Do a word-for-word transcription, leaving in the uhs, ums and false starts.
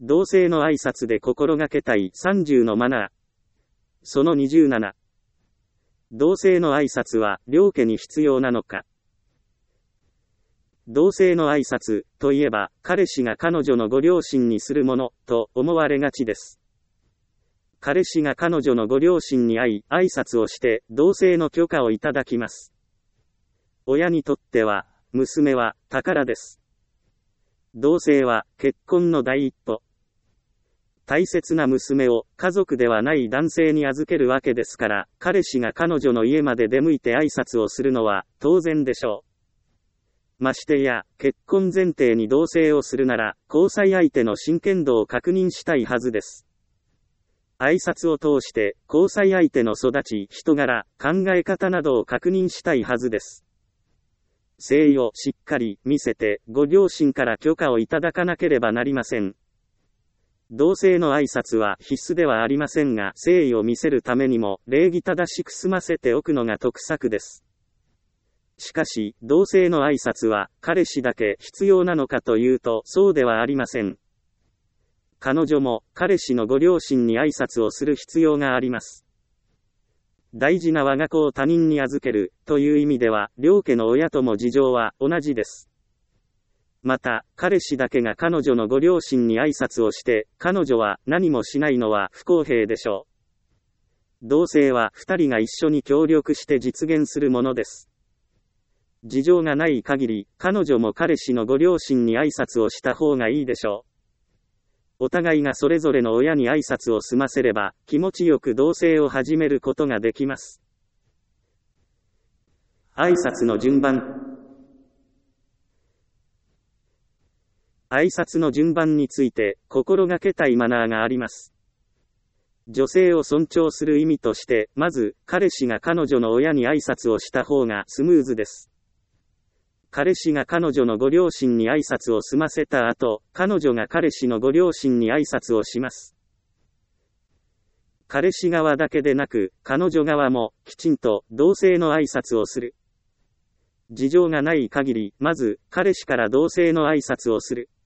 同性の挨拶で心がけたいさんじゅうのマナー。そのにじゅうなな。同性の挨拶は両家に必要なのか。同性の挨拶といえば、彼氏が彼女のご両親にするものと思われがちです。彼氏が彼女のご両親に会い、挨拶をして同性の許可をいただきます。親にとっては、娘は宝です。同性は結婚の第一歩。大切な娘を家族ではない男性に預けるわけですから、彼氏が彼女の家まで出向いて挨拶をするのは当然でしょう。ましてや、結婚前提に同性をするなら、交際相手の真剣度を確認したいはずです。挨拶を通して、交際相手の育ち、人柄、考え方などを確認したいはずです。誠意をしっかり見せて、ご両親から許可をいただかなければなりません。同性の挨拶は必須ではありませんが、誠意を見せるためにも、礼儀正しく済ませておくのが得策です。しかし、同性の挨拶は、彼氏だけ必要なのかというと、そうではありません。彼女も、彼氏のご両親に挨拶をする必要があります。大事な我が子を他人に預ける、という意味では、両家の親とも事情は同じです。また、彼氏だけが彼女のご両親に挨拶をして、彼女は何もしないのは不公平でしょう。同性は二人が一緒に協力して実現するものです。事情がない限り、彼女も彼氏のご両親に挨拶をした方がいいでしょう。お互いがそれぞれの親に挨拶を済ませれば、気持ちよく同棲を始めることができます。挨拶の順番。挨拶の順番について、心がけたいマナーがあります。女性を尊重する意味として、まず、彼氏が彼女の親に挨拶をした方がスムーズです。彼氏が彼女のご両親に挨拶を済ませた後、彼女が彼氏のご両親に挨拶をします。彼氏側だけでなく、彼女側も、きちんと、同性の挨拶をする。事情がない限り、まず、彼氏から同性の挨拶をする。